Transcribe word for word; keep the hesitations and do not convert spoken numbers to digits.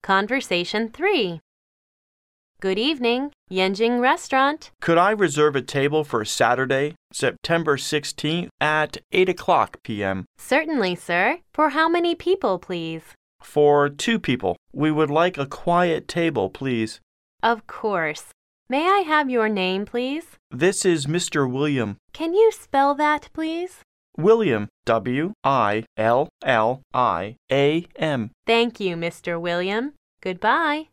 Conversation three. Good evening, Yanjing Restaurant. Could I reserve a table for Saturday, September sixteenth at eight o'clock p m? Certainly, sir. For how many people, please? For two people. We would like a quiet table, please. Of course. May I have your name, please? This is Mister William. Can you spell that, please? William, W I L L I A M. Thank you, Mister William. Goodbye.